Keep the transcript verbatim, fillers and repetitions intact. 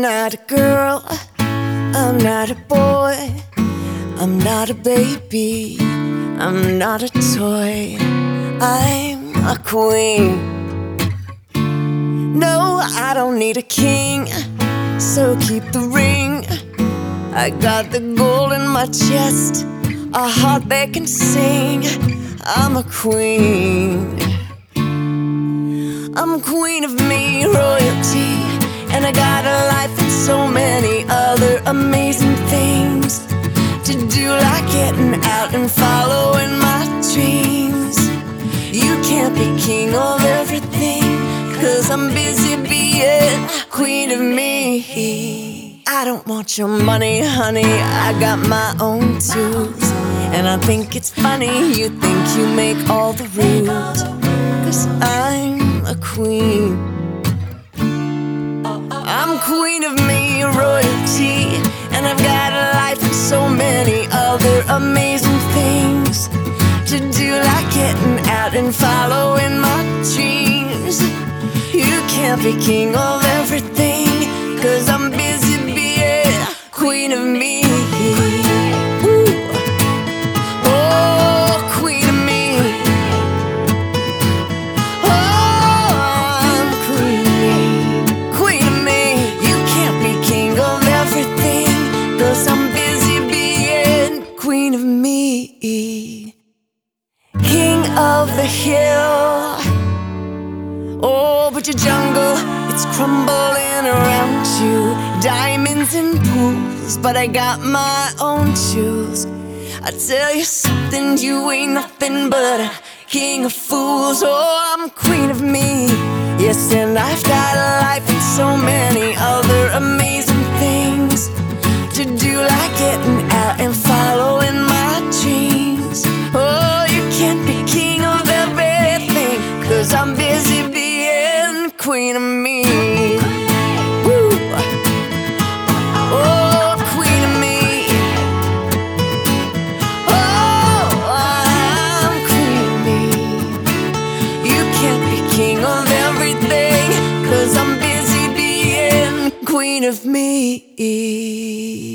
not a girl, I'm not a boy, I'm not a baby, I'm not a toy, I'm a queen. No, I don't need a king, so keep the ring. I got the gold in my chest, a heart that can sing. I'm a queen. I'm queen of me, royalty, and I got a life and so many other amazing things to do, like getting out and following my dreams. You can't be king of everything, 'cause I'm busy being queen of me. I don't want your money, honey, I got my own tools. And I think it's funny you think you make all the rules, 'cause I'm a queen. I'm queen of me, royalty, and I've got a life and so many other amazing things to do, like getting out and following my dreams. You can't be king of everything, 'cause I'm busy being queen of me. King of the hill, oh, but your jungle, it's crumbling around you. Diamonds and pools, but I got my own jewels. I tell you something, you ain't nothing but a king of fools. Oh, I'm queen of me, yes, and I've got a life and so many other amazing things to do, like getting out and following my dreams. Oh, you can't be king of everything, 'cause I'm busy being queen of me. Woo. Oh, queen of me. Oh, I'm queen of me. You can't be king of everything, 'cause I'm busy being queen of me.